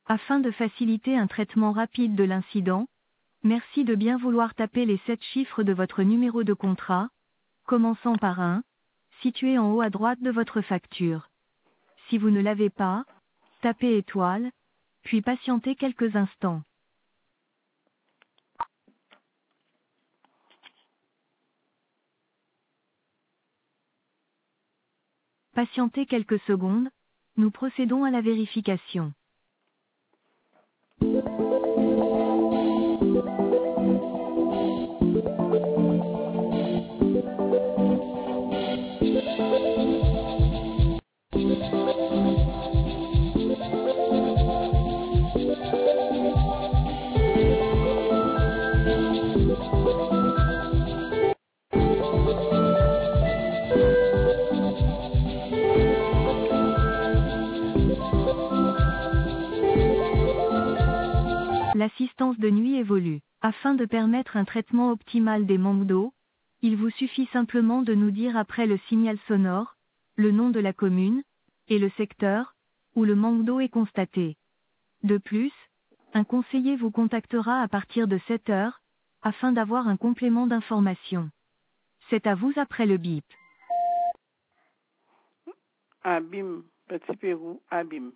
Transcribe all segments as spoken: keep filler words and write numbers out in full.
Afin de faciliter un traitement rapide de l'incident, merci de bien vouloir taper les sept chiffres de votre numéro de contrat, commençant par un, situé en haut à droite de votre facture. Si vous ne l'avez pas, tapez étoile, puis patientez quelques instants. Patientez quelques secondes, nous procédons à la vérification. L'assistance de nuit évolue. Afin de permettre un traitement optimal des manques d'eau, il vous suffit simplement de nous dire après le signal sonore, le nom de la commune, et le secteur, où le manque d'eau est constaté. De plus, un conseiller vous contactera à partir de sept heures, afin d'avoir un complément d'information. C'est à vous après le bip. Abîme, Petit Pérou, Abîme.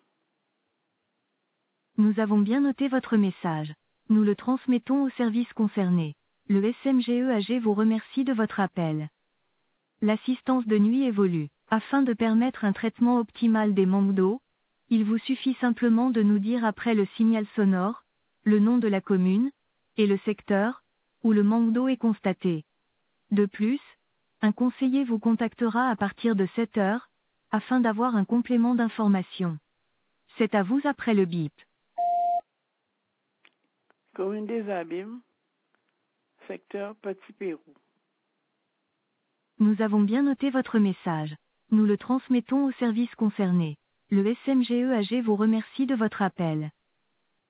Nous avons bien noté votre message. Nous le transmettons au service concerné. Le S M G E A G vous remercie de votre appel. L'assistance de nuit évolue. Afin de permettre un traitement optimal des manques d'eau, il vous suffit simplement de nous dire après le signal sonore, le nom de la commune, et le secteur, où le manque d'eau est constaté. De plus, un conseiller vous contactera à partir de sept heures, afin d'avoir un complément d'information. C'est à vous après le bip. Commune des Abîmes, secteur Petit Pérou. Nous avons bien noté votre message. Nous le transmettons au service concerné. Le S M G E A G vous remercie de votre appel.